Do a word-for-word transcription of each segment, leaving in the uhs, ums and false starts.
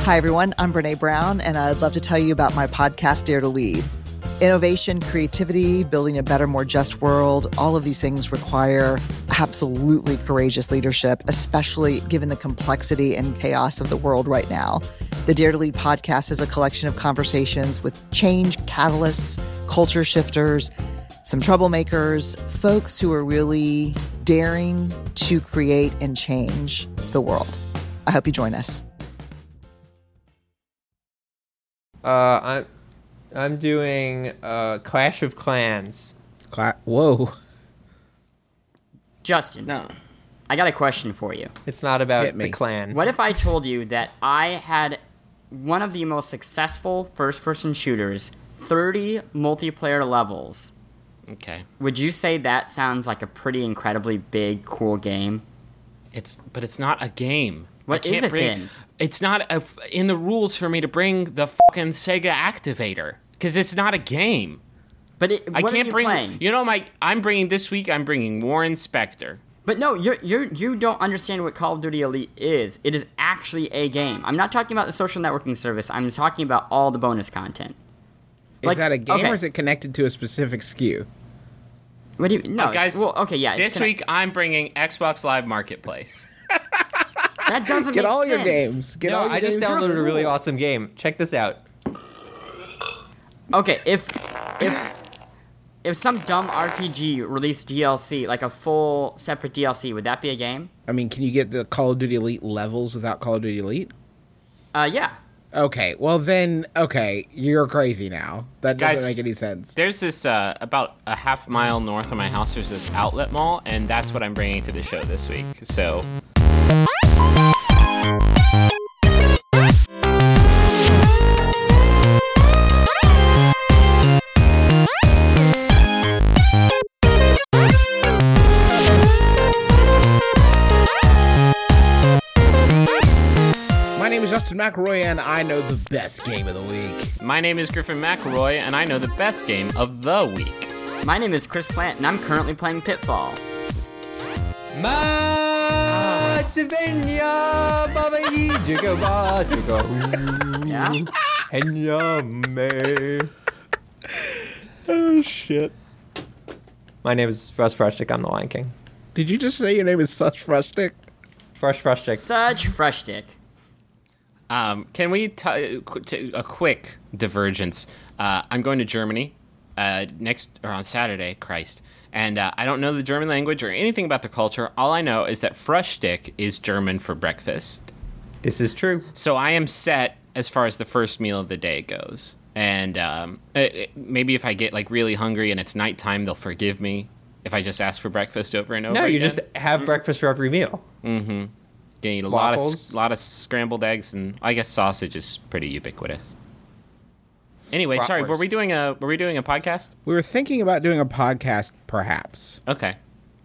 Hi, everyone. I'm Brene Brown, and I'd love to tell you about my podcast, Dare to Lead. Innovation, creativity, building a better, more just world, all of these things require absolutely courageous leadership, especially given the complexity and chaos of the world right now. The Dare to Lead podcast is a collection of conversations with change catalysts, culture shifters, some troublemakers, folks who are really daring to create and change the world. I hope you join us. Uh, I'm, I'm doing uh, Clash of Clans. Cla- Whoa. Justin, No. I got a question for you. It's not about Hit me. the clan. What if I told you that I had one of the most successful first-person shooters, thirty multiplayer levels? Okay. Would you say that sounds like a pretty incredibly big, cool game? It's but it's not a game. What I is can't it bring, then? It's not a, in the rules for me to bring the fucking Sega Activator because it's not a game. But it, I what can't are you bring. playing? You know, my I'm bringing this week. I'm bringing Warren Spector. But no, you're you're you don't understand what Call of Duty Elite is. It is actually a game. I'm not talking about the social networking service. I'm talking about all the bonus content. Is Like, that a game okay. or is it connected to a specific S K U? What do you? No, Uh, it's- guys, Well, okay, yeah. it's This connect- week I'm bringing Xbox Live Marketplace. that doesn't Get make all your sense. games. Get no, all your I just games. downloaded a really fool. awesome game. Check this out. Okay, if if if some dumb R P G released D L C, like a full separate D L C, would that be a game? I mean, can you get the Call of Duty Elite levels without Call of Duty Elite? Uh, yeah. Okay, well then, okay, you're crazy now. That doesn't Guys, make any sense. There's this uh, about a half mile north of my house. There's this outlet mall, and that's what I'm bringing to the show this week. So. My name is Justin McElroy, and I know the best game of the week. My name is Griffin McElroy, and I know the best game of the week. My name is Chris Plant, and I'm currently playing Pitfall. Matsvenya Babadi Jigga Ba Jigga Yeah? Henya Me. Oh, shit. My name is Russ Frushtick. I'm the Lion King. Did you just say your name is Such Frushtick? Fresh Frushtick. Such fresh dick. Um, can we t- t- a quick divergence? Uh, I'm going to Germany uh, next or on Saturday. Christ, and uh, I don't know the German language or anything about the culture. All I know is that Frühstück is German for breakfast. This is true. So I am set as far as the first meal of the day goes. And um, it, it- maybe if I get like really hungry and it's nighttime, they'll forgive me if I just ask for breakfast over and over. No, you again. just have breakfast for every meal. Mm-hmm. You eat a lot of Waffles. lot of scrambled eggs, and I guess sausage is pretty ubiquitous. Anyway, sorry, were Bratwurst. we doing a were we doing a podcast? We were thinking about doing a podcast, perhaps. Okay.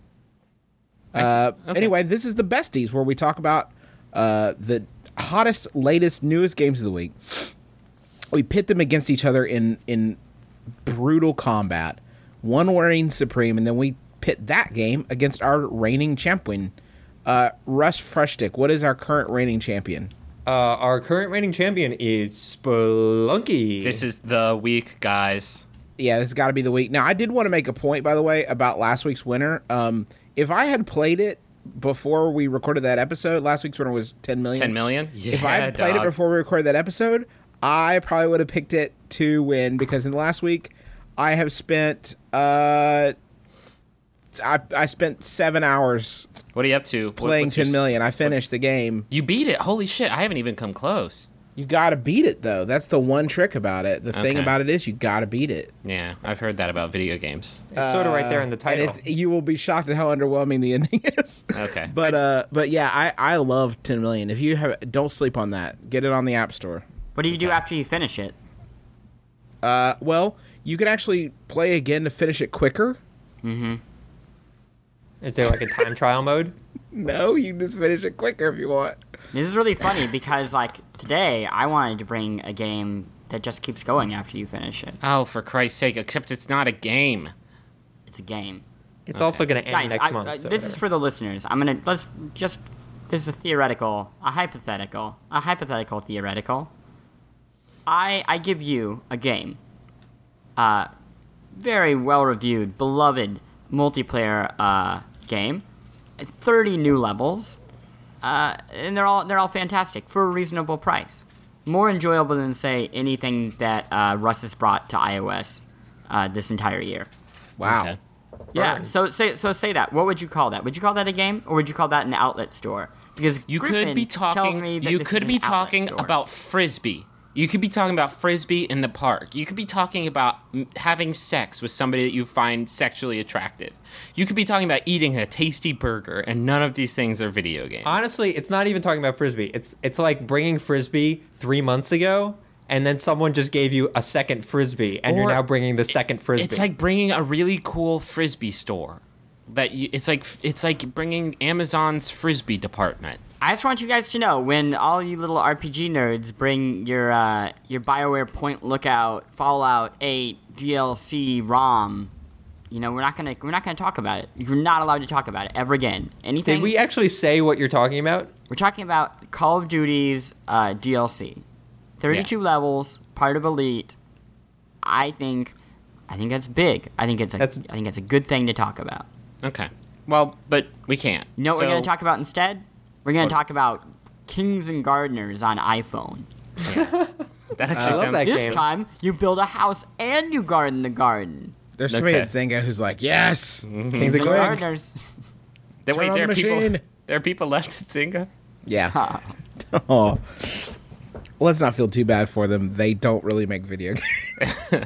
Uh, Okay. Anyway, this is the Besties, where we talk about uh, the hottest, latest, newest games of the week. We pit them against each other in in brutal combat, one reigning supreme, and then we pit that game against our reigning champion, uh, Russ Frushtick. What is our current reigning champion? Uh, our current reigning champion is Spelunky. This is the week, guys. Yeah, this has got to be the week. Now, I did want to make a point, by the way, about last week's winner. Um, if I had played it before we recorded that episode, last week's winner was ten million. Ten million? Yeah, If I had played dog. it before we recorded that episode, I probably would have picked it to win, because in the last week, I have spent uh, I, I spent seven hours What are you up to? What- playing what's your ten s- million. I finished the game. You beat it. Holy shit! I haven't even come close. You got to beat it, though. That's the one trick about it. The thing Okay. about it is you got to beat it. Yeah, I've heard that about video games. It's sort of right there in the Uh, and title. it, you will be shocked at how underwhelming the ending is. Okay. But uh, but yeah, I I love ten million. If you have, don't sleep on that. Get it on the App Store. What do you do after you finish it? Uh, well, you can actually play again to finish it quicker. Is there like a time trial mode? No, you can just finish it quicker if you want. This is really funny because, like, today I wanted to bring a game that just keeps going after you finish it. Oh, for Christ's sake! Except it's not a game. It's a game. It's also going to end Guys, next I, month. uh, so this is whatever. for the listeners. I'm gonna let's just this is a theoretical, a hypothetical, a hypothetical theoretical. I I give you a game, uh, very well reviewed, beloved multiplayer uh, game, thirty new levels, uh, and they're all they're all fantastic for a reasonable price. More enjoyable than say anything that uh, Russ has brought to iOS uh, this entire year. Wow. Okay. Yeah, Burn. so say so say that. What would you call that? Would you call that a game, or would you call that an outlet store? Because You Griffin could be tells talking. me that You this could is be an outlet talking store. about frisbee. You could be talking about frisbee in the park. You could be talking about mm, having sex with somebody that you find sexually attractive. You could be talking about eating a tasty burger, and none of these things are video games. Honestly, it's not even talking about frisbee. It's it's like bringing frisbee three months ago, and then someone just gave you a second frisbee, and Or you're now bringing the second frisbee. It's like bringing a really cool frisbee store. That you, it's like it's like bringing Amazon's frisbee department. I just want you guys to know, when all you little R P G nerds bring your uh, your BioWare Point Lookout Fallout eight D L C ROM, you know we're not gonna we're not gonna talk about it. You're not allowed to talk about it ever again. Anything. Did we actually say what you're talking about? We're talking about Call of Duty's uh, D L C, thirty-two Yeah. levels, part of Elite. I think, I think that's big. I think it's a, That's- I think it's a good thing to talk about. Okay. Well, but we can't. You know what So- we're gonna talk about instead? We're gonna What? talk about Kings and Gardeners on iPhone. That actually I love sounds. that This game. time, you build a house and you garden the garden. There's somebody Okay. at Zynga who's like, yes, Kings Kings of and Gardeners. Gardeners. Then Turn wait, on there the are people. machine. There are people left at Zynga. yeah. Oh. Let's not feel too bad for them. They don't really make video games.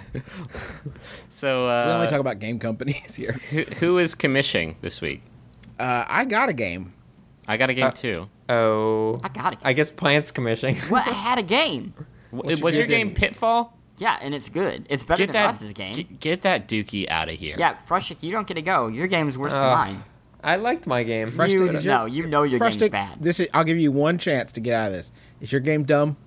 So uh, We only talk about game companies here. who, who is commissioning this week? Uh, I got a game. I got a game Uh, too. Oh, I got it. I guess Plants commissioning. What? I had a game. W- you was your did game didn't. Pitfall? Yeah, and it's good. It's better Get than that. Russ's game. Get, get that Dookie out of here. Yeah, Frushik, you don't get to go. Your game's worse than Uh, mine. I liked my game. Fresh You, Stick, is your- no, you know your Fresh game's Stick, bad. This is, I'll give you one chance to get out of this. Is your game dumb?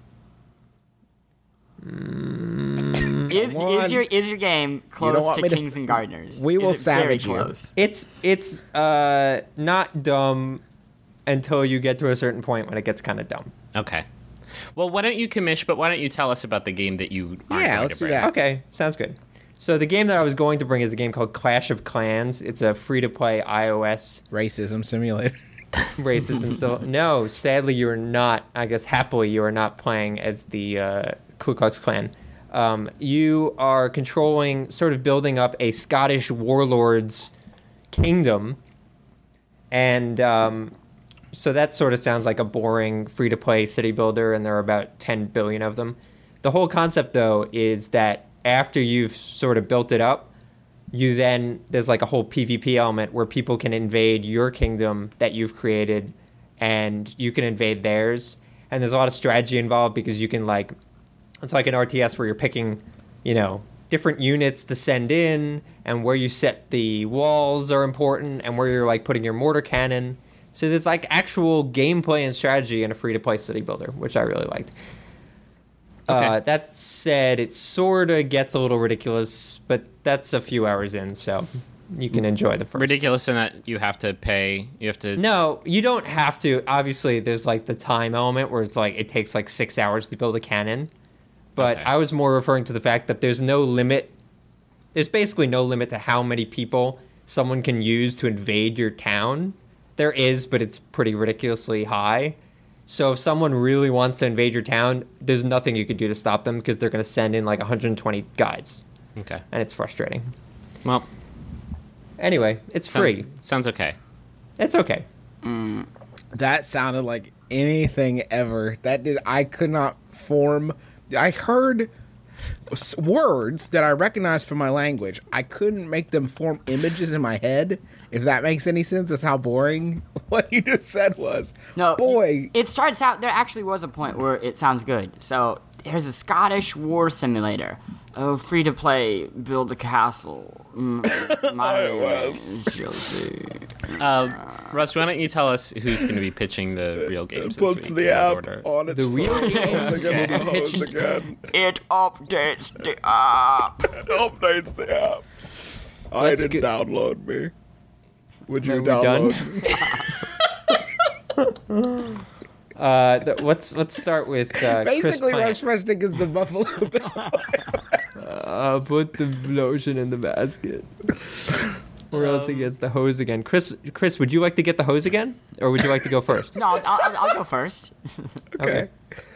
Is, on. is your is your game don't close want to me to- Kings and Gardeners? We Is will it very savage you. close? It's it's uh not dumb until you get to a certain point when it gets kind of dumb. Okay. Well, why don't you commish? But why don't you tell us about the game that you? Aren't Yeah, going let's to do bring? that. Okay, sounds good. So the game that I was going to bring is a game called Clash of Clans. It's a free-to-play iOS Racism simulator. racism. Still, no, sadly you are not. I guess happily you are not playing as the uh, Ku Klux Klan. Um, you are controlling, sort of building up a Scottish warlord's kingdom, and um, so that sort of sounds like a boring free-to-play city builder, and there are about ten billion of them. The whole concept, though, is that after you've sort of built it up, you then, there's like a whole PvP element where people can invade your kingdom that you've created, and you can invade theirs. And there's a lot of strategy involved because you can like, it's like an R T S where you're picking, you know, different units to send in, and where you set the walls are important, and where you're like putting your mortar cannon. So there's like actual gameplay and strategy in a free-to-play city builder, which I really liked. Okay. Uh, that said, it sort of gets a little ridiculous, but that's a few hours in, so you can enjoy the first. Ridiculous in that you have to pay. You have to. No, you don't have to. Obviously, there's like the time element where it's like it takes like six hours to build a cannon. But Okay. I was more referring to the fact that there's no limit. There's basically no limit to how many people someone can use to invade your town. There is, but it's pretty ridiculously high. So if someone really wants to invade your town, there's nothing you could do to stop them because they're going to send in like one hundred twenty guides, Okay. and it's frustrating. Well, Anyway, it's sound- free. Sounds okay. It's okay. That sounded like anything ever. That did. I could not form. I heard s- words that I recognized from my language. I couldn't make them form images in my head. If that makes any sense, that's how boring what you just said was. No, boy. It starts out. There actually was a point where it sounds good. So there's a Scottish war simulator. Oh, free to play, build a castle. Mm, my name is Chelsea. Uh, Russ, why don't you tell us who's going to be pitching the real games this Puts week? the in app order? on its The real phone. games. Again, on the hose again. It updates the app. It updates the app. I Let's didn't get- download me. Would you Are we done? download me? Uh, th- let's let's start with uh, Chris Basically, Plant. Rush Rushnick is the Buffalo Bill. Uh, put the lotion in the basket. Or else he gets the hose again. Chris, Chris, would you like to get the hose again, or would you like to go first? No, I'll, I'll, I'll go first. Okay.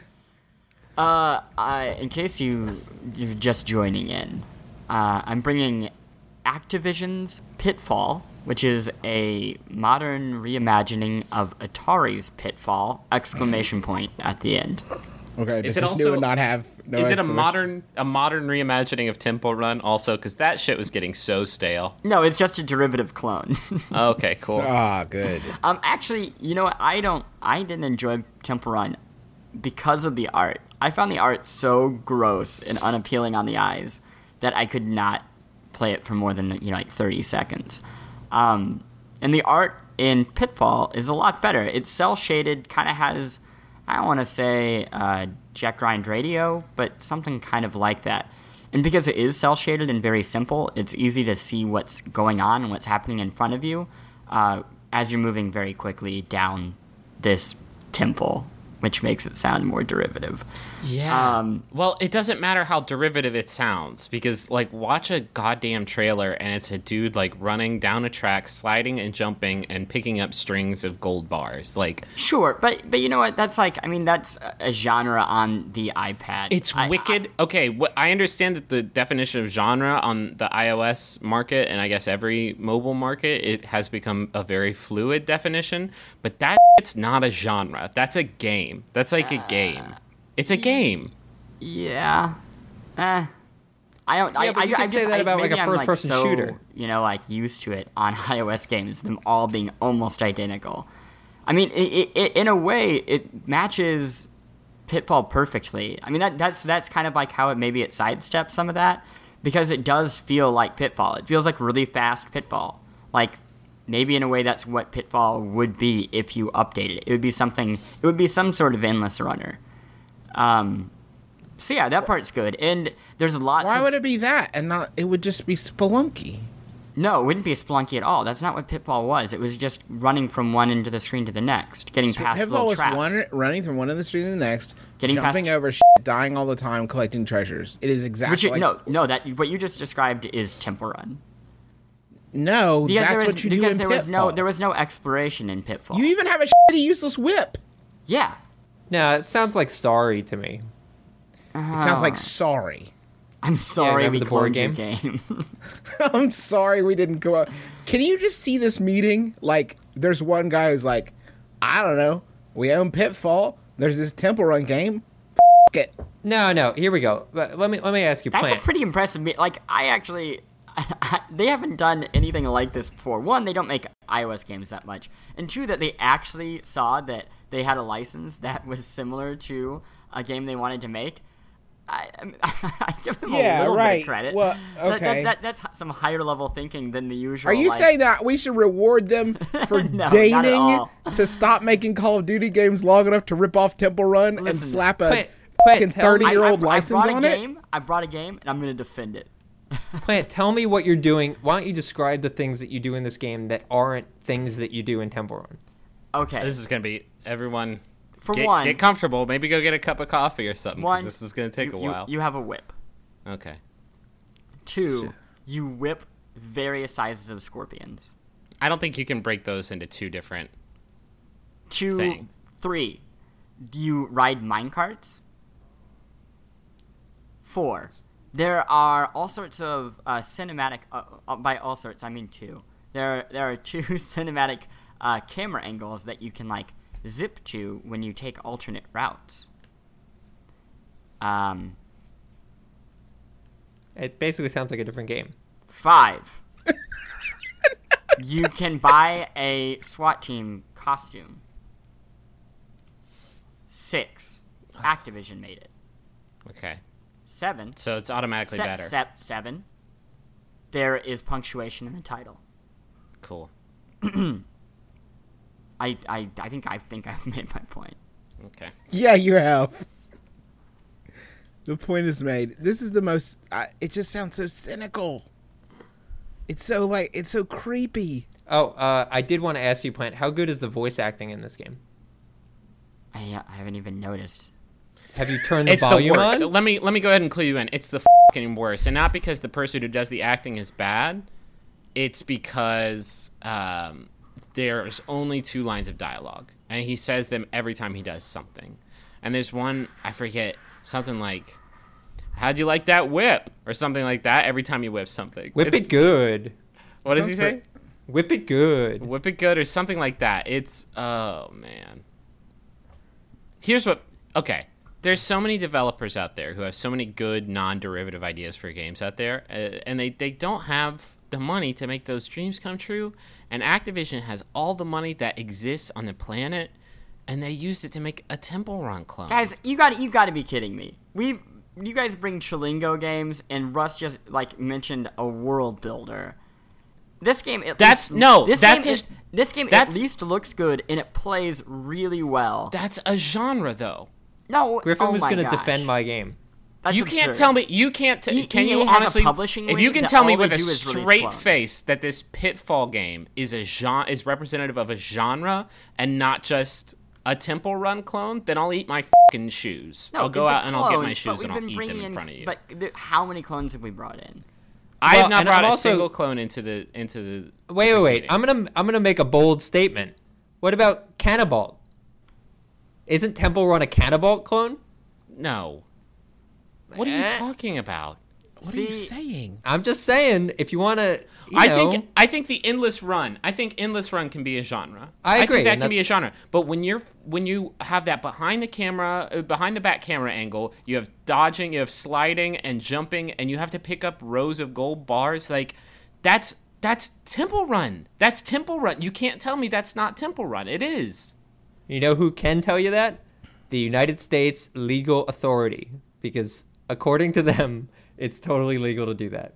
Uh, I, in case you you're just joining in, uh, I'm bringing Activision's Pitfall, which is a modern reimagining of Atari's Pitfall! Exclamation point at the end. Okay, Is does it this new also- one not have? No Is it a exclamation? modern a modern reimagining of Temple Run also? Because that shit was getting so stale. No, it's just a derivative clone. Okay, cool. Ah, good. um, actually, you know what? I don't. I didn't enjoy Temple Run because of the art. I found the art so gross and unappealing on the eyes that I could not play it for more than you know like thirty seconds. Um, and the art in Pitfall is a lot better. It's cell shaded, kind of has, I don't want to say uh, Jet Grind Radio, but something kind of like that. And because it is cell shaded and very simple, it's easy to see what's going on and what's happening in front of you uh, as you're moving very quickly down this temple, which makes it sound more derivative. Yeah. Um, well, it doesn't matter how derivative it sounds because, like, watch a goddamn trailer and it's a dude like running down a track, sliding and jumping and picking up strings of gold bars. Like, Sure, but but you know what? That's like, I mean, that's a genre on the iPad. it's I- wicked. okay, wh- I understand that the definition of genre on the iOS market and I guess every mobile market, it has become a very fluid definition. But that it's not a genre. That's a game. That's like a game. It's a game. Yeah. Eh. I don't. I, Yeah, but I, you I could say just, that I- about, like, maybe a I'm, first-person so, shooter. You know, like used to it on iOS games, them all being almost identical. I mean, it, it, it, in a way, it matches Pitfall perfectly. I mean, that that's that's kind of like how it maybe it sidesteps some of that because it does feel like Pitfall. It feels like really fast Pitfall. Like maybe in a way that's what Pitfall would be if you updated it. It would be something. It would be some sort of endless runner. Um. So yeah, that part's good, and there's lots. Why of, would it be that and not? It would just be Spelunky. No, it wouldn't be a Spelunky at all. That's not what Pitfall was. It was just running from one end of the screen to the next, getting past Pitfall little was traps. one, running from one end of the street to the next, Getting jumping past- over, shit, dying all the time, collecting treasures. It is exactly Which you, like no, no, that what you just described is Temple Run. no. Because that's there was, what you do because in there Pitfall. was no there was no exploration in Pitfall. You even have a shitty useless whip. yeah. No, it sounds like Sorry to me. It sounds like sorry. I'm sorry remember we the board cloned your game? game. I'm sorry we didn't go out. Can you just see this meeting? Like, there's one guy who's like, I don't know. We own Pitfall. There's this Temple Run game. F- it. No, no. Here we go. But let me let me ask you, That's Plant. a pretty impressive. Me- like I actually, they haven't done anything like this before. One, they don't make iOS games that much, and two, that they actually saw that they had a license that was similar to a game they wanted to make. I, I give them Yeah, a little bit right. of credit. Well, That- that- okay. that- that's some higher level thinking than the usual. Are you like, saying that we should reward them for No, not at deigning all. to stop making Call of Duty games long enough to rip off Temple Run and Listen, slap a Plant- fucking Plant, tell me- thirty-year-old I, I, I license brought a on it? game, I brought a game, and I'm going to defend it. Plant, tell me what you're doing. Why don't you describe the things that you do in this game that aren't things that you do in Temple Run? Okay. this is gonna be everyone. For get, one, get comfortable. Maybe go get a cup of coffee or something. 'cause one, this is gonna take you, a you- while. You have a whip. okay. Two, you whip various sizes of scorpions. I don't think you can break those into two different. Two, Thing. three, you ride minecarts. Four, there are all sorts of uh, cinematic. Uh, uh, by all sorts, I mean two. There, there are two cinematic uh, camera angles that you can like zip to when you take alternate routes. Um, It basically sounds like a different game. Five. You can buy a SWAT team costume. Six. Activision made it. Okay. Seven. So it's automatically Se- better. se- seven. There is punctuation in the title. Cool. I, I, I think I think I've made my point. Okay. Yeah, you have. The point is made. This is the most. Uh, it just sounds so cynical. It's so like it's so creepy. Oh, uh, I did want to ask you, Plant, how good is the voice acting in this game? I, I haven't even noticed. Have you turned the It's the volume worst. on? Let me let me go ahead and clue you in. It's the fucking worst, and not because the person who does the acting is bad. It's because um, there's only two lines of dialogue, and he says them every time he does something. And there's one, I forget, something like, "How'd you like that whip?" or something like that. Every time you whip something, Whip It's- it good. What does he Sounds say? Whip it good. Whip it good or something like that. It's oh man. Here's what okay. There's so many developers out there who have so many good non-derivative ideas for games out there, uh, and they, they don't have the money to make those dreams come true. And Activision has all the money that exists on the planet, and they used it to make a Temple Run clone. Guys, you got you got to be kidding me. We you guys bring Chilingo games, and Russ just like mentioned a world builder. This game, at That's- least, no, This that's game a- is this game at that's- least looks good, and it plays really well. That's a genre, though. no, Griffin oh was my going to gosh. defend my game. That's you can't absurd. tell me. You can't. T- E- can EA you has a honestly? publishing If you wing can that tell me all they with a do is release straight clones. face that this Pitfall game is a genre, is representative of a genre and not just a Temple Run clone, then I'll eat my fucking shoes. No, I'll go it's a out and I'll get clone, my but shoes we've and I'll been eat bringing them in front of you. But th- how many clones have we brought in? I Well, have not and brought I'm a also- single clone into the into the. Wait, wait, wait. proceedings. I'm gonna I'm gonna make a bold statement. What about Cannibalt? Isn't Temple Run a Cannibalt clone? No. What are you Eh. talking about? What are you See- saying? I'm just saying, if you want to, I know, think I think the endless run. I think endless run can be a genre. I agree, think that and can be a that's- genre. But when you're when you have that behind the camera, uh, behind the back camera angle, you have dodging, you have sliding and jumping, and you have to pick up rows of gold bars. Like that's that's Temple Run. That's Temple Run. You can't tell me that's not Temple Run. It is. you know who can tell you that? The United States Legal Authority, because according to them, it's totally legal to do that.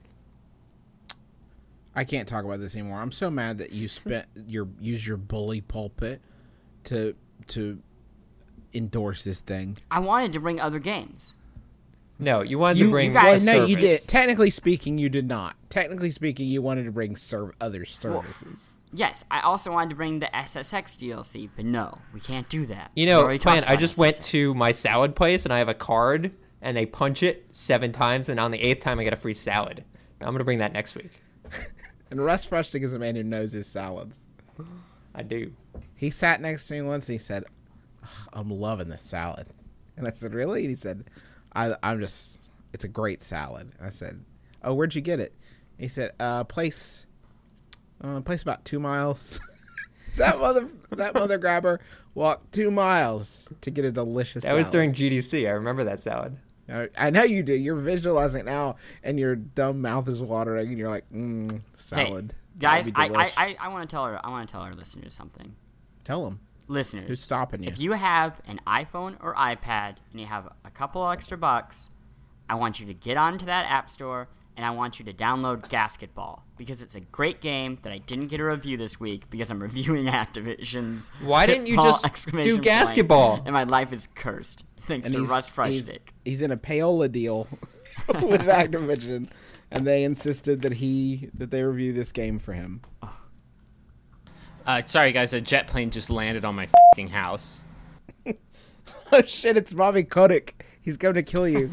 I can't talk about this anymore. I'm so mad that you spent your use your bully pulpit to to endorse this thing. I wanted to bring other games. No, you wanted You, to bring you guys- a no, you service. did. Technically speaking, you did not. Technically speaking, you wanted to bring serve other services. Yes, I also wanted to bring the S S X D L C, but no, we can't do that. You We know, already Plan, talked I about just went S S X. to my salad place and I have a card and they punch it seven times and on the eighth time I get a free salad. I'm going to bring that next week. And Russ Frushtick is a man who knows his salads. I do. He sat next to me once and he said, "I'm loving this salad," and I said, "Really?" And he said, I, "I'm just, it's a great salad." And I said, "Oh, where'd you get it?" He said, "Uh, place, uh, place about two miles." that mother, that mother grabber walked two miles to get a delicious. That was salad. during G D C. I remember that salad. I I know you do. You're visualizing it now, and your dumb mouth is watering, and you're like, "Mmm, Hey, salad." guys, That'd be I, I, delish." I, I want to tell her. I want to tell our listeners something. Tell him Listeners, who's stopping you. if you have an iPhone or iPad and you have a couple extra bucks, I want you to get onto that app store and I want you to download Gasketball because it's a great game that I didn't get a review this week because I'm reviewing Activision's. Why didn't you Pitfall! just Exclamation do point, Gasketball? And my life is cursed thanks And to he's, Russ he's, Frushtick. he's in a payola deal with Activision, and they insisted that he that they review this game for him. Uh, sorry, guys. A jet plane just landed on my fucking house. Oh shit! It's Bobby Kotick. He's going to kill you.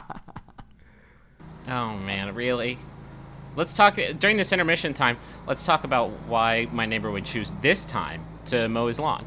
Oh man, really? Let's talk during this intermission time. Let's talk about why my neighbor would choose this time to mow his lawn.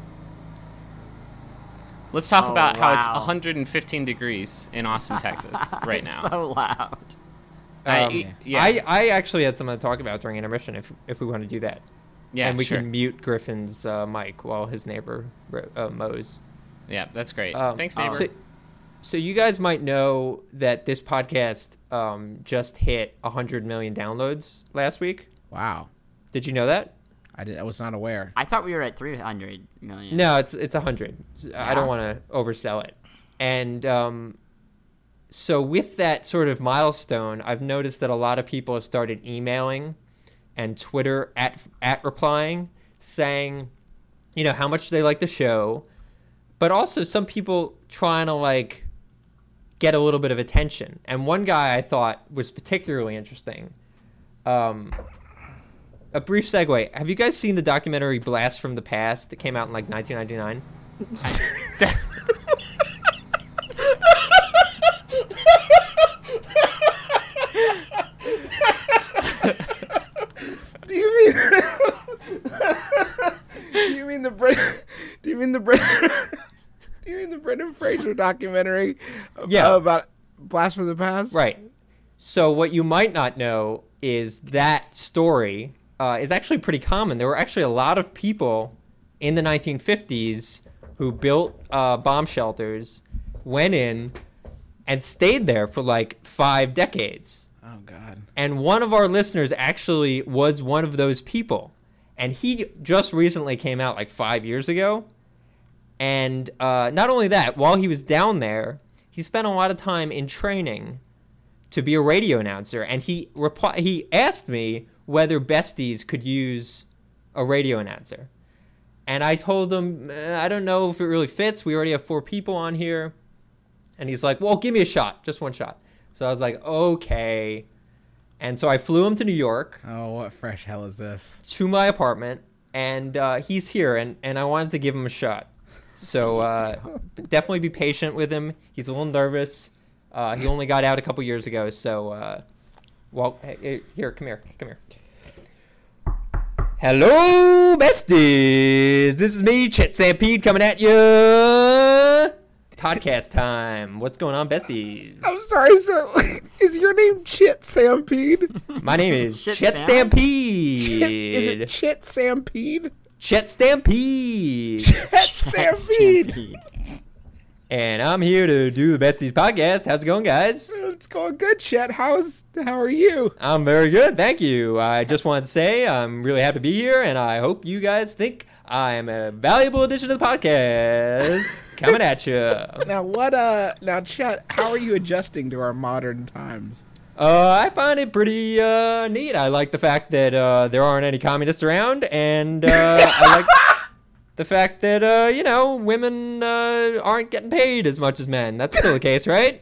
Let's talk Oh, about how it's wow. one hundred fifteen degrees in Austin, Texas, right It's now. so loud. I- Um, yeah, I, I actually had something to talk about during intermission if if we want to do that. yeah, and we sure. can mute Griffin's uh, mic while his neighbor uh, mows. Yeah, that's great. Um, Thanks, oh. neighbor. So, so you guys might know that this podcast um, just hit one hundred million downloads last week. Wow, Did you know that? I did. I was not aware. I thought we were at three hundred million. No, it's it's one hundred. I Yeah. don't want to oversell it. And um, so with that sort of milestone, I've noticed that a lot of people have started emailing and Twitter at at replying saying, you know, how much they like the show, but also some people trying to like get a little bit of attention. And one guy I thought was particularly interesting. Um, a brief segue. Have you guys seen the documentary Blast from the Past that came out in like nineteen ninety-nine? Do you mean? do you mean the Brendan? Do you mean the Brendan? Do you mean the Brendan Fraser documentary? About, Yeah. about Blast from the Past. Right. So what you might not know is that story uh, is actually pretty common. There were actually a lot of people in the nineteen fifties who built uh, bomb shelters, went in, and stayed there for like five decades. Oh God. And one of our listeners actually was one of those people. And he just recently came out like five years ago. And uh, not only that, while he was down there, he spent a lot of time in training to be a radio announcer. And he repli- he asked me whether Besties could use a radio announcer. And I told him, eh, I don't know if it really fits. We already have four people on here. And he's like, well, give me a shot. Just one shot. So I was like, okay. And so I flew him to New York, Oh, what fresh hell is this? to my apartment. And uh, he's here. And, and I wanted to give him a shot. So uh, definitely be patient with him. He's a little nervous. Uh, he only got out a couple years ago. So, uh, well, hey, here, come here. Come here. Hello, besties. This is me, Chet Stampede, coming at you. Podcast time. What's going on, besties? I'm sorry, sir. Is your name Chit Stampede? My name is Chit Chet Sam? Stampede. Chit, is it Chit Stampede? Chet Stampede. Chet Stampede. And I'm here to do the Besties podcast. How's it going, guys? It's going good, Chet. How's how are you? I'm very good, thank you. I just wanted to say I'm really happy to be here, and I hope you guys think I am a valuable addition to the podcast. Coming at you. Now what? Uh, now Chet, how are you adjusting to our modern times? Uh, I find it pretty uh, neat. I like the fact that uh, there aren't any communists around, and uh, I like the fact that uh, you know women uh, aren't getting paid as much as men. That's still the case, right?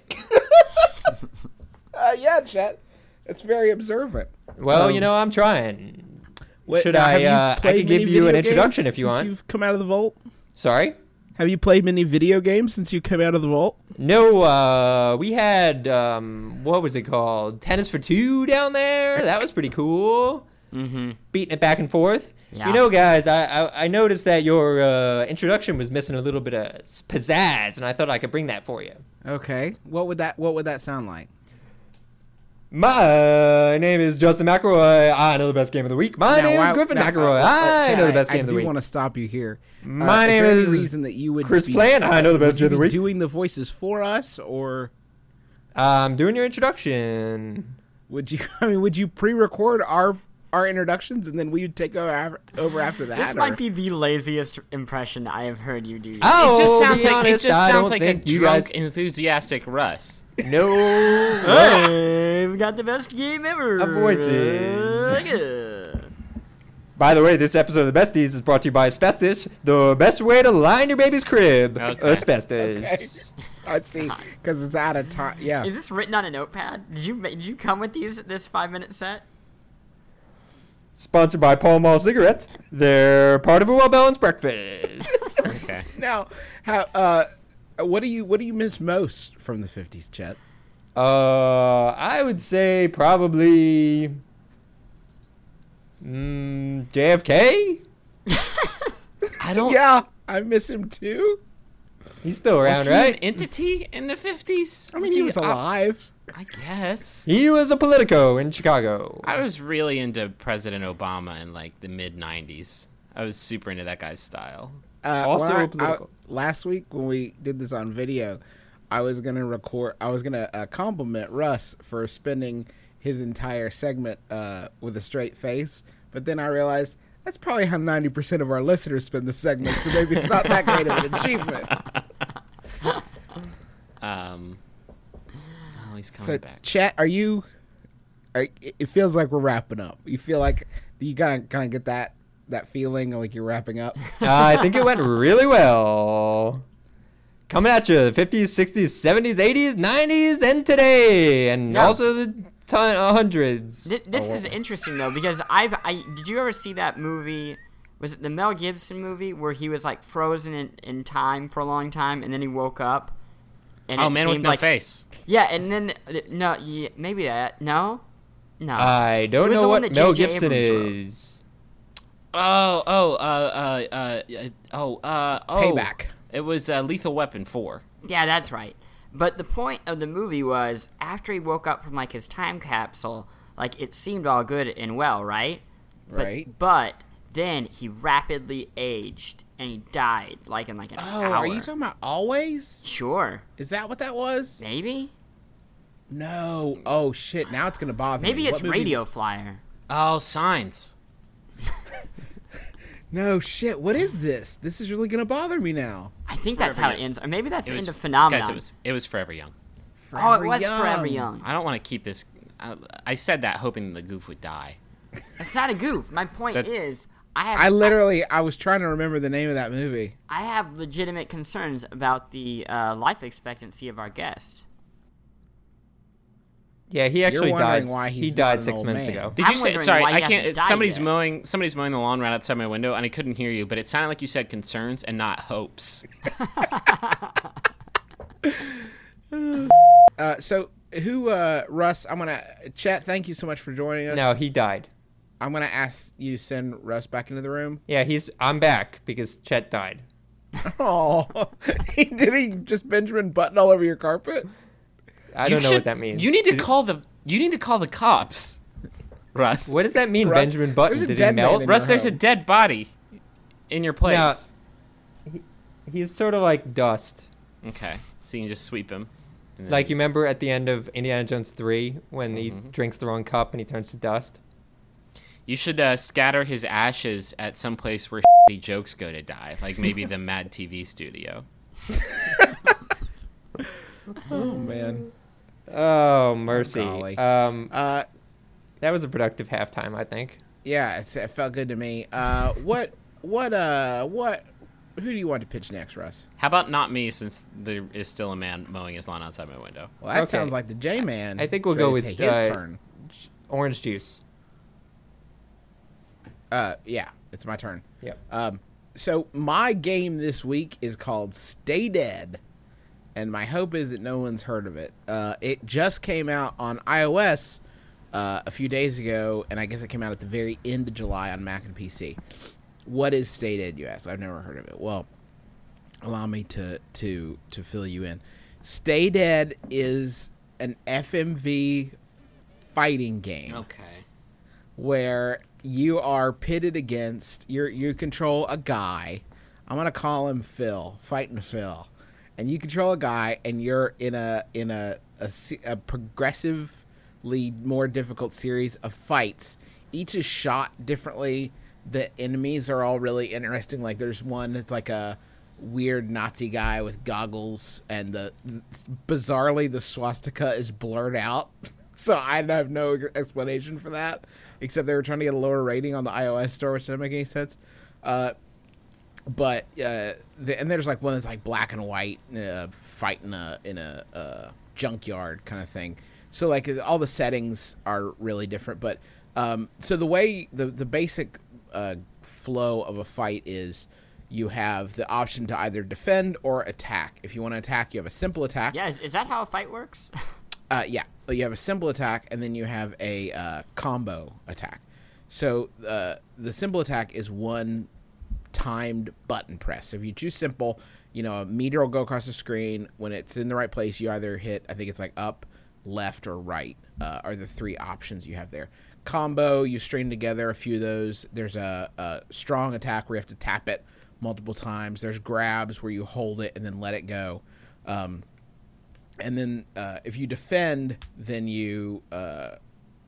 Uh, yeah, Chet. It's very observant. Well, Um, you know, I'm trying. What- Should now, have I? you Uh, I played could give many you an video introduction games if you since want. You've come out of the vault. Sorry. Have you played many video games since you came out of the vault? No, uh, we had, um, what was it called? Tennis for Two down there. That was pretty cool. Mm-hmm. Beating it back and forth. Yeah. You know, guys, I, I, I noticed that your uh, introduction was missing a little bit of pizzazz, and I thought I could bring that for you. Okay. What would that What would that sound like? My name is Justin McElroy. I know the best game of the week. My Now, name why- is Griffin now, McElroy. uh, uh, I Chet, know the best I, game of the I week. do want to stop you here. My Uh, name is there any is reason that you would Chris be, Plant. I know the best would you game of the be week. doing the voices for us, or I'm doing your introduction. would you? I mean, would you pre-record our our introductions and then we would take over after, over after that? This or- might be the laziest impression I have heard you do. Oh, it just to sounds be like honest, it just I sounds don't like a think you drunk, guys- enthusiastic Russ. No. I've got the best game ever. Avoices. Yeah. By the way, this episode of the Besties is brought to you by Asbestos, the best way to line your baby's crib. Okay. Asbestos. I see, because it's out of time. Yeah. Is this written on a notepad? Did you ma- did you come with these this five minute set? Sponsored by Pall Mall Cigarettes. They're part of a well-balanced breakfast. Okay. Now, how? Uh, what do you What do you miss most from the fifties, Chet? uh, I would say probably mm, J F K. I don't. Yeah, I miss him too. He's still around, Was he right? an entity in the fifties? I mean, he was alive. I guess. He was a Politico in Chicago. I was really into President Obama in like the mid nineties. I was super into that guy's style. Uh, Also when I- I- political. last week when we did this on video, I was gonna record. I was gonna uh, compliment Russ for spending his entire segment uh, with a straight face, but then I realized that's probably how ninety percent of our listeners spend the segment. So maybe it's not that great of an achievement. Um. Oh, he's coming So, back. Chet, are you? Are, it feels like we're wrapping up. You feel like you gotta kind of get that that feeling like you're wrapping up. I think it went really well. Coming at you, the fifties, sixties, seventies, eighties, nineties, and today, and Yeah. also the ton, uh, hundreds. Th- This is interesting though because I've I did you ever see that movie Was it the Mel Gibson movie where he was like frozen in, in time for a long time, and then he woke up? And Oh, it Man with seemed No like, Face. Yeah, and then no, yeah, maybe that. No, no. I don't It was know the one what that Mel J J Gibson Abrams wrote. is. Oh, oh, uh, uh, uh, oh, uh, oh. Payback. It was uh, Lethal Weapon four. Yeah, that's right. But the point of the movie was after he woke up from like his time capsule, like it seemed all good and well, right? But, Right. But then he rapidly aged and he died like in like an Oh, hour. are you talking about Always? Sure. Is that what that was? Maybe. No. Oh shit! Now it's gonna bother me. Maybe it's What movie- Radio Flyer. Oh, Signs. No shit. What is this? This is really gonna bother me now. I think that's how Forever it Young. ends. Or maybe that's It the was end of Phenomenon. Guys, it was it was Forever Young. oh, it Forever was Forever Young. Young. I don't want to keep this. I, I said that hoping the goof would die. It's not a goof. My point That- is, I have I literally, I was trying to remember the name of that movie. I have legitimate concerns about the uh, life expectancy of our guest. Yeah, he actually wondering died. why he he's not died an six old months man. ago. Did I'm you say wondering sorry? why he I can't. hasn't died Somebody's yet. mowing. Somebody's mowing the lawn right outside my window, and I couldn't hear you. But it sounded like you said concerns and not hopes. Uh, so who, uh, Russ? I'm gonna Chet. Thank you so much for joining us. No, he died. I'm gonna ask you to send Russ back into the room. Yeah, he's. I'm back because Chet died. Oh, did he just Benjamin Button all over your carpet? I You don't know should- what that means. You need to Did- call the. You need to call the cops, Russ. What does that mean, Russ, Benjamin Button? there's a Did dead he man melt? in Russ, your there's a home. dead body in your place. Now- He's sort of like dust. Okay, so you can just sweep him. and then- Like you remember at the end of Indiana Jones three when he Mhm. drinks the wrong cup and he turns to dust. You should uh, scatter his ashes at some place where shitty jokes go to die, like maybe the Mad T V studio. Oh man. Oh mercy. golly. Um, Uh, that was a productive halftime, I think. yeah, it's, it felt good to me. Uh, what, what, uh, what? Who do you want to pitch next, Russ? How about not me, since there is still a man mowing his lawn outside my window? Well, that Okay. sounds like the J Man. I think we'll ready go to with, take his uh, turn. Orange juice. Uh, yeah, it's my turn. Yep. Um, so my game this week is called Stay Dead, and my hope is that no one's heard of it. Uh, it just came out on iOS uh, a few days ago, and I guess it came out at the very end of July on Mac and P C. What is Stay Dead, you ask? I've never heard of it. Well, allow me to to to fill you in. Stay Dead is an F M V fighting game Okay. where you are pitted against you you control a guy. I'm gonna call him Phil, fighting Phil, and you control a guy, and you're in a in a a, se- a progressively more difficult series of fights. Each is shot differently. The enemies are all really interesting. Like there's one that's like a weird Nazi guy with goggles, and the bizarrely the swastika is blurred out. So I have no explanation for that, except they were trying to get a lower rating on the iOS store, which doesn't make any sense. Uh, but uh, the, and there's like one that's like black and white, uh, fighting a, in a uh, junkyard kind of thing. So like all the settings are really different. But um, so the way the the basic uh, flow of a fight is, you have the option to either defend or attack. If you want to attack, you have a simple attack. Yeah, is, is that how a fight works? Uh, yeah, you have a simple attack, and then you have a uh, combo attack. So uh, the simple attack is one timed button press. So if you choose simple, you know, a meter will go across the screen. When it's in the right place, you either hit, I think it's like up, left, or right uh, are the three options you have there. Combo, you string together a few of those. There's a, a strong attack where you have to tap it multiple times. There's grabs where you hold it and then let it go. Um, And then uh, if you defend, then you uh,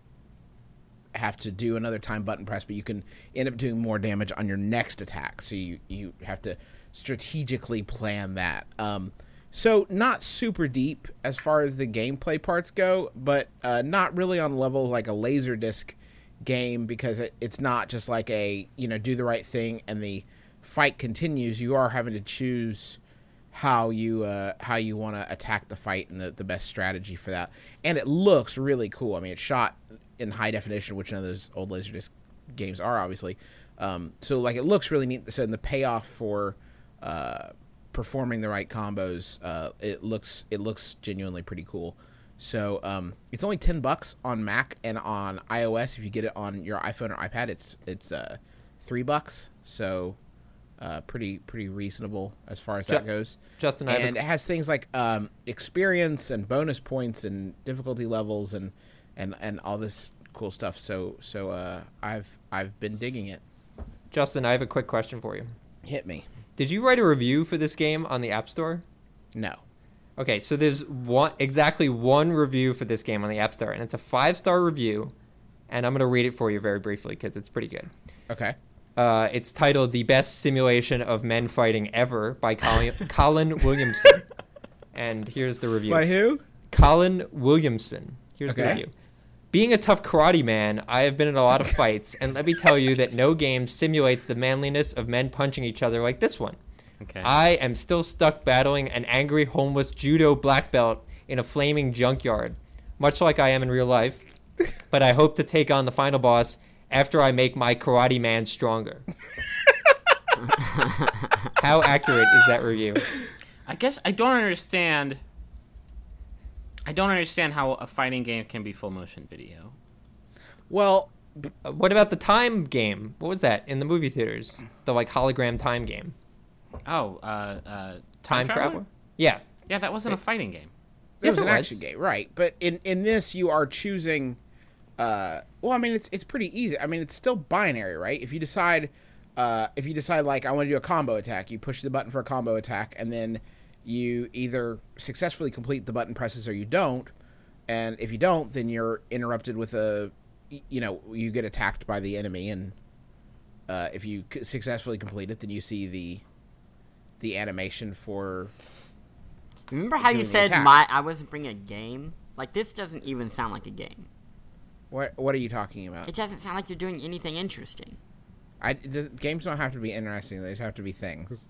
have to do another time button press, but you can end up doing more damage on your next attack. So you, you have to strategically plan that. Um, so not super deep as far as the gameplay parts go, but uh, not really on level like a Laserdisc game, because it, it's not just like a, you know, do the right thing and the fight continues. You are having to choose how you uh, how you want to attack the fight and the, the best strategy for that. And it looks really cool. I mean, it's shot in high definition, which none of those old Laserdisc games are, obviously. Um, so like it looks really neat. So in the payoff for uh, performing the right combos, uh, it looks it looks genuinely pretty cool. So um, it's only ten bucks on Mac, and on iOS if you get it on your iPhone or iPad, it's it's uh, three bucks. So uh, pretty pretty reasonable as far as that Ju- goes. Justin, I have and a- it has things like um, experience and bonus points and difficulty levels and and, and all this cool stuff. So so uh, I've I've been digging it. Justin, I have a quick question for you. Hit me. Did you write a review for this game on the App Store? No. Okay, so there's one exactly one review for this game on the App Store, and it's a five-star review, and I'm going to read it for you very briefly because it's pretty good. Okay. Uh, it's titled "The Best Simulation of Men Fighting Ever" by Colin, Colin Williamson, and here's the review. By who? Colin Williamson. Here's the Okay. review. Being a tough karate man, I have been in a lot of fights, and let me tell you that no game simulates the manliness of men punching each other like this one. Okay. I am still stuck battling an angry homeless judo black belt in a flaming junkyard, much like I am in real life, but I hope to take on the final boss after I make my karate man stronger. How accurate is that review? I guess I don't understand. I don't understand how a fighting game can be full motion video. Well, Uh, what about the time game? What was that in the movie theaters? The like hologram time game. Oh, uh, uh, Time, Time Traveler? Traveler? Yeah. Yeah, that wasn't a fighting game. it Yes, was it an was. action game, right? But in, in this, you are choosing. Uh, well, I mean, it's it's pretty easy. I mean, it's still binary, right? If you decide, uh, if you decide like I want to do a combo attack, you push the button for a combo attack, and then you either successfully complete the button presses or you don't. And if you don't, then you're interrupted with a, you know, you get attacked by the enemy, and uh, if you c- successfully complete it, then you see the the animation for. Remember how you doing the said attack. my I wasn't bringing a game? Like, this doesn't even sound like a game. What what are you talking about? It doesn't sound like you're doing anything interesting. I, the, games don't have to be interesting. They just have to be things.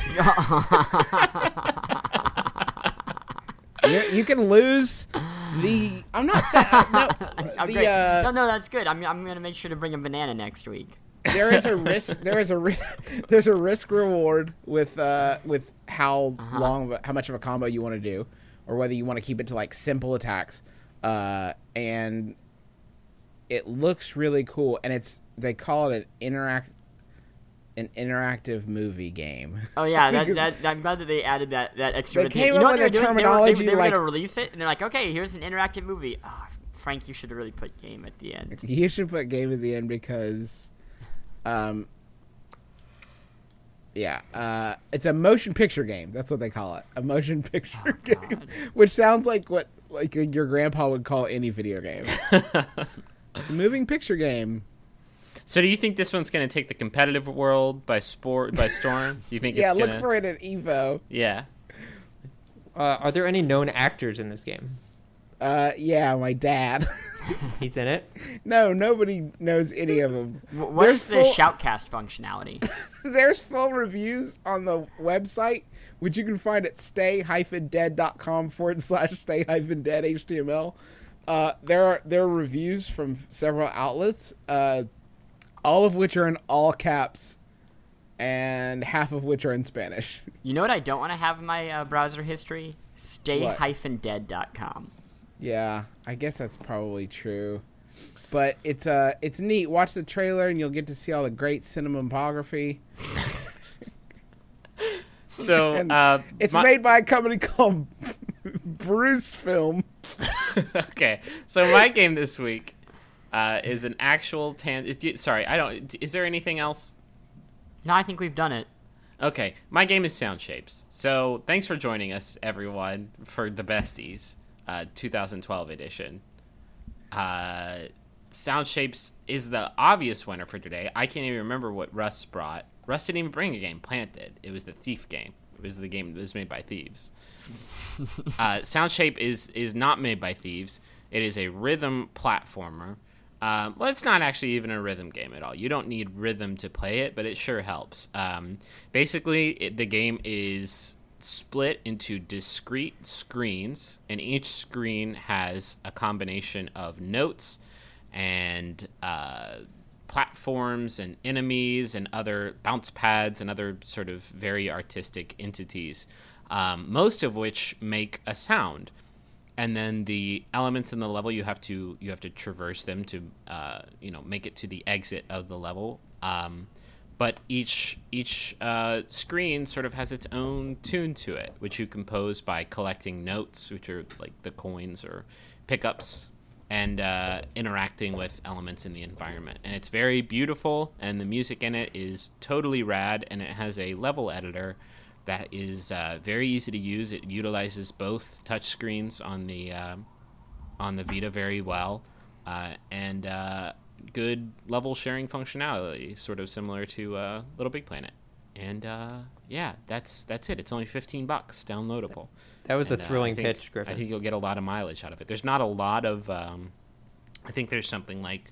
you, you can lose the. I'm not saying uh, no. I'm the great. uh, no, no, that's good. I'm, I'm going to make sure to bring a banana next week. there is a risk. There is a ri- there's a risk reward with uh with how Uh-huh. long of a, how much of a combo you want to do, or whether you want to keep it to like simple attacks. Uh, and it looks really cool, and it's they call it an interact an interactive movie game. Oh yeah, that, Because- that, I'm glad that they added that that extra. They thing. came you know up what with they a were doing? They were- terminology They were, like- gonna release it, and they're like, okay, here's an interactive movie. Oh, Frank, you should have really put game at the end. You should put game at the end because, um, yeah, uh, it's a motion picture game. That's what they call it, a motion picture Oh, game, God. which sounds like what like your grandpa would call any video game. It's a moving picture game. So, do you think this one's going to take the competitive world by sport by storm? Do you think Yeah, it's look gonna... for it at Evo. Yeah. Uh, are there any known actors in this game? Uh, yeah, my dad. He's in it. No, nobody knows any of them. Wh- What There's is the full- shoutcast functionality? There's full reviews on the website, which you can find at stay-dead.com forward slash stay-dead HTML. Uh, there are there are reviews from several outlets, uh, all of which are in all caps, and half of which are in Spanish. You know what I don't want to have in my uh, browser history? stay dash dead dot com. Yeah, I guess that's probably true. But it's uh it's neat. Watch the trailer and you'll get to see all the great cinematography. So, And uh, it's my- made by a company called Bruce Film. okay. So, my game this week uh, is an actual tan. it- you- Sorry, I don't. Is there anything else? No, I think we've done it. Okay, my game is Sound Shapes. So thanks for joining us, everyone, for the Besties uh, twenty twelve edition. Uh, Sound Shapes is the obvious winner for today. I can't even remember what Russ brought. Russ didn't even bring a game. Plant did. It was the Thief game. It was the game that was made by thieves. uh, Sound Shape is is not made by thieves. It is a rhythm platformer. Um, well, it's not actually even a rhythm game at all. You don't need rhythm to play it, but it sure helps. Um, basically, it, the game is split into discrete screens, and each screen has a combination of notes and uh, platforms and enemies and other bounce pads and other sort of very artistic entities, um, most of which make a sound. And then the elements in the level, you have to you have to traverse them to uh, you know make it to the exit of the level. Um, but each each uh, screen sort of has its own tune to it, which you compose by collecting notes, which are like the coins or pickups, and uh, interacting with elements in the environment. And it's very beautiful, and the music in it is totally rad, and it has a level editor that is uh, very easy to use. It utilizes both touch screens on the uh, on the Vita very well, uh, and uh, good level sharing functionality, sort of similar to uh, Little Big Planet. And uh, yeah, that's that's it. It's only fifteen bucks, downloadable. That was And, a uh, thrilling I think- pitch, Griffin. I think you'll get a lot of mileage out of it. There's not a lot of. Um, I think there's something like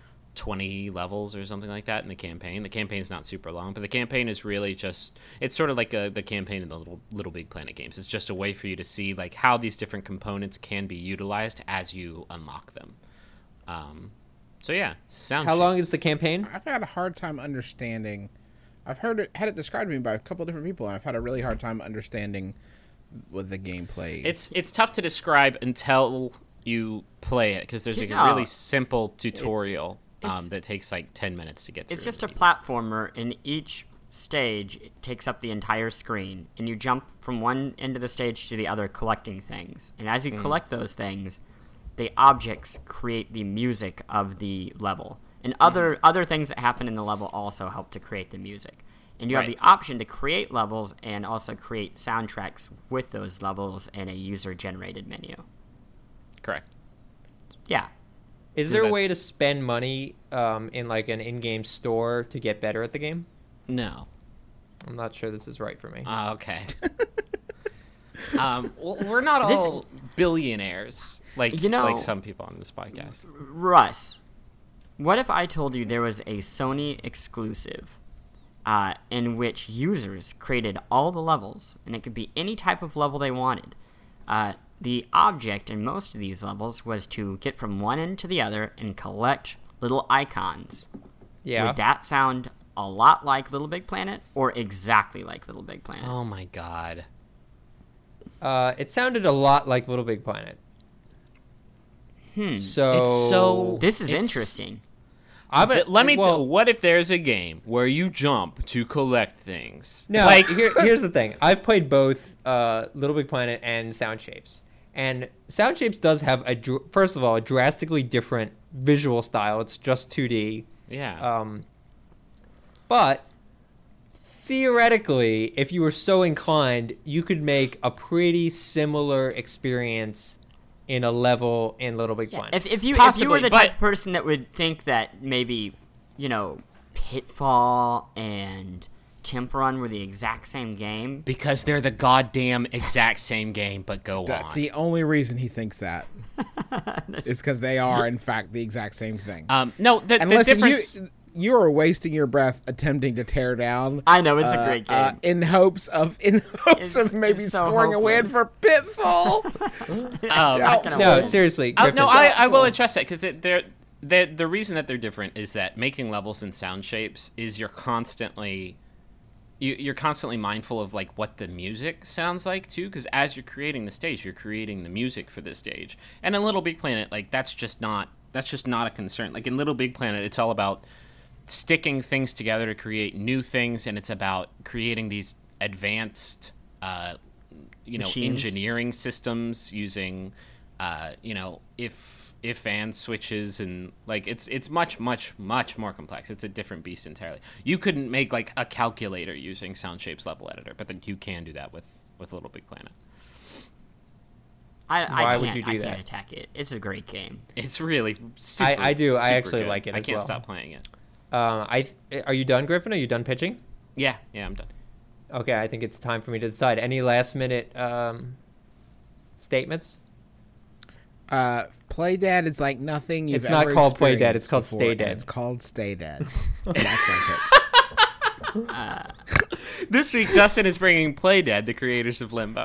twenty levels or something like that in the campaign. The campaign's not super long, but the campaign is really just, it's sort of like a, the campaign in the little little Big Planet games. It's just a way for you to see like how these different components can be utilized as you unlock them. Um, so yeah, sound How long shapes. is the campaign? I've had a hard time understanding. I've heard it had it described to me by a couple of different people, and I've had a really hard time understanding what the gameplay. It's it's tough to describe until you play it, because there's like Yeah. a really simple tutorial it's- um, that takes like ten minutes to get through. It's just a and then platformer, and each stage takes up the entire screen, and you jump from one end of the stage to the other collecting things. And as you collect those things, the objects create the music of the level. And other other things that happen in the level also help to create the music. And you have Right. the option to create levels and also create soundtracks with those levels in a user-generated menu. Correct. Yeah. Is Is there a that- way to spend money um, in like an in-game store to get better at the game? No. I'm not sure this is right for me. Uh, okay. um, well, we're not This- all billionaires, like You know- like some people on this podcast. Russ, what if I told you there was a Sony exclusive uh, in which users created all the levels, and it could be any type of level they wanted. Uh, the object in most of these levels was to get from one end to the other and collect little icons. yeah. Would that sound a lot like Little Big Planet, or exactly like Little Big Planet? Oh my god. Uh, it sounded a lot like Little Big Planet. Hmm. So It's so- This is It's- interesting. I'm a, Th- Let me. well, T- what if there's a game where you jump to collect things? No, like here, here's the thing. I've played both uh, Little Big Planet and Sound Shapes, and Sound Shapes does have a dr- first of all a drastically different visual style. It's just two D. yeah. Um, but theoretically, if you were so inclined, you could make a pretty similar experience in a level in Little Big Yeah, Planet. if, if you if you Possibly, were the but- type of person that would think that maybe, you know, Pitfall and Temp Run were the exact same game, because they're the goddamn exact same game, but go That's on. the only reason he thinks that. It's because they are, in fact, the exact same thing. Um, no, the, and the listen, difference. you you are wasting your breath attempting to tear down. I know, it's a uh, great game. uh, in hopes of in hopes It's- of maybe it's so scoring a win hopeless. for Pitfall. um, not gonna no, win. seriously. Oh, Griffin. no, I, I will address that, because they're, they're, the reason that they're different is that making levels in Sound Shapes is you're constantly you, you're constantly mindful of like what the music sounds like too, because as you're creating the stage, you're creating the music for the stage. And in Little Big Planet, like that's just not that's just not a concern. Like in Little Big Planet, it's all about sticking things together to create new things, and it's about creating these advanced uh, you know Machines. engineering systems using uh, you know if if and switches, and like it's it's much much much more complex. It's a different beast entirely. You couldn't make like a calculator using Sound Shapes level editor, but then you can do that with with Little Big Planet. I, I Why can't, would you do I that? can't attack it. It's a great game. It's really super, I- I do. I super actually good. like it I as can't well. stop playing it. Uh, I th- are you done, Griffin? Are you done pitching? Yeah, yeah, I'm done. Okay, I think it's time for me to decide. Any last minute um, statements? Uh, Play Dead is like nothing you've It's not ever called Play Dead, experienced it's called before, Stay and Dead. It's called Stay Dead. And that's my pitch. This week, Dustin is bringing Playdead, the creators of Limbo.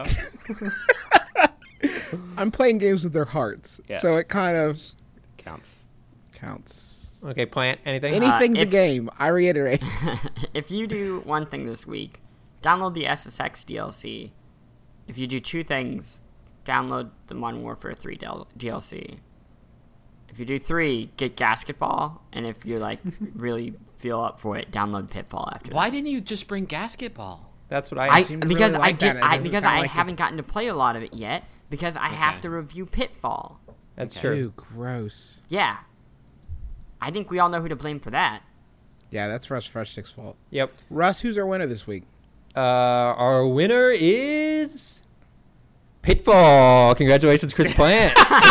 I'm playing games with their hearts, Yeah. so it kind of Counts. counts. Okay, Plant, anything? Anything's Uh, a if- game. I reiterate. If you do one thing this week, download the S S X D L C. If you do two things, download the Modern Warfare three D L C. If you do three, get Gasketball, and if you like really feel up for it, download Pitfall after Why that. didn't you just bring Basketball? That's what I. I seem to because really I like did that. It I doesn't because sound I like it- haven't gotten to play a lot of it yet because I have Okay. to review Pitfall. That's Okay. true. Ew, gross. Yeah, I think we all know who to blame for that. Yeah, that's Russ Fresh Stick's fault. Yep. Russ, who's our winner this week? Uh, our winner is Pitfall. Congratulations, Chris Plant.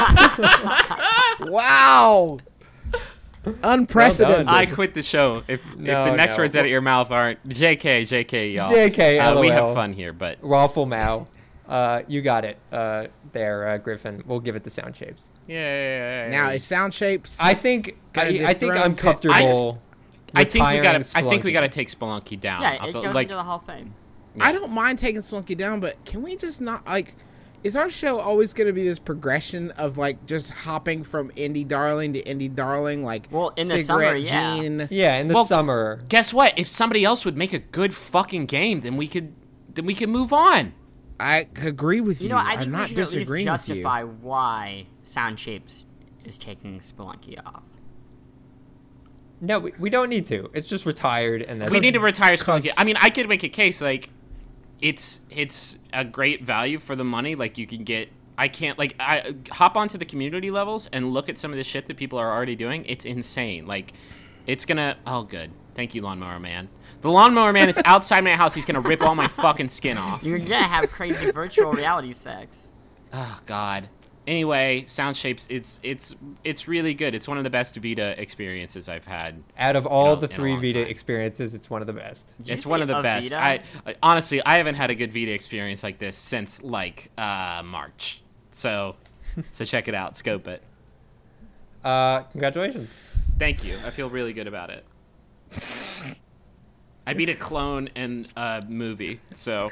Wow! Unprecedented. Well I quit the show. If, No, if the next no. words out of your mouth aren't J K, J K, y'all. J K, Uh, we LOL. have fun here, but Raffle Mao. Uh, you got it. Uh, there, uh, Griffin. We'll give it the sound shapes. yeah. Now, is Sound Shapes. I think. Gonna I, I think dethrone I'm Pit- comfortable. I think we got retiring to. I think we Spelunky. got to take Spelunky down. Yeah, I'll it go- goes like, into the Hall of Fame. I don't mind taking Slunky down, but can we just not, like, is our show always going to be this progression of, like, just hopping from Indie Darling to Indie Darling? Like, Well, in the Cigarette summer, yeah. Gene. Yeah, in the Well, summer. guess what? If somebody else would make a good fucking game, then we could. Then we could move on. I agree with you. You know, I I'm think we not should at least disagreeing with you. justify why Sound Shapes is taking Spelunky off. No, we, we don't need to. It's just retired, and that's We need to retire Cause- Spelunky. I mean, I could make a case like it's it's a great value for the money. Like you can get. I can't like I hop onto the community levels and look at some of the shit that people are already doing. It's insane. Like it's gonna. Oh, good. Thank you, Lawnmower Man. The Lawnmower Man is outside my house. He's gonna rip all my fucking skin off. You're gonna have crazy virtual reality sex. Oh God. Anyway, Sound Shapes. It's it's it's really good. It's one of the best Vita experiences I've had. out of all in a- the in a three long Vita time. experiences, it's one of the best. Did you It's say one of the a best. Vita? I, I honestly, I haven't had a good Vita experience like this since like uh, March. So, so check it out, scope it. Uh, congratulations. Thank you. I feel really good about it. I beat a clone in a movie, so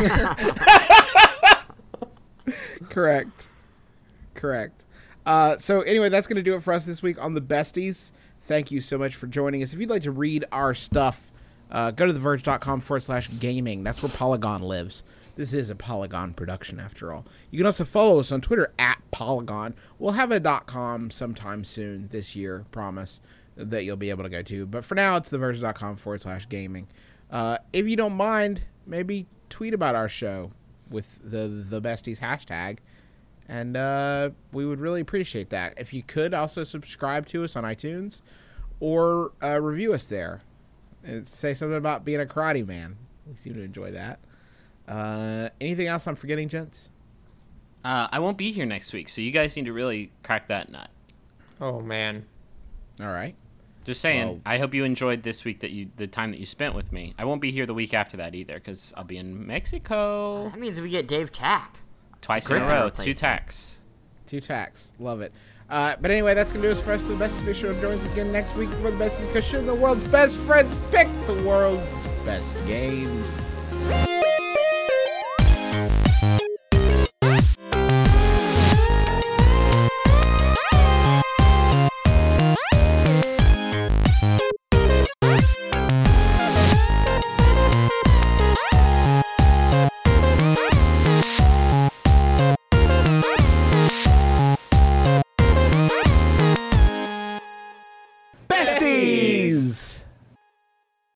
Correct. Correct. Uh, so anyway, that's going to do it for us this week on the Besties. Thank you so much for joining us. If you'd like to read our stuff, uh, go to theverge.com forward slash gaming. That's where Polygon lives. This is a Polygon production, after all. You can also follow us on Twitter at Polygon. We'll have a .com sometime soon this year, promise, that you'll be able to go to. But for now, it's theverge.com forward slash gaming. Uh, if you don't mind, maybe tweet about our show with the the Besties hashtag. And uh, we would really appreciate that. If you could also subscribe to us on iTunes or uh, review us there. And say something about being a karate man. We seem to enjoy that. Uh, anything else I'm forgetting, gents? uh, I won't be here next week. So you guys need to really crack that nut. Oh man. All right. Just saying. Well- I hope you enjoyed this week that you the time that you spent with me. I won't be here the week after that either because I'll be in Mexico That means we get Dave Tack. twice in a Griffin row. Two replacement. tacks. Two tacks. Love it. Uh, but anyway, that's going to do us for us to the Besties. Make sure to join us again next week for the Besties, because the world's best friends pick the world's best games.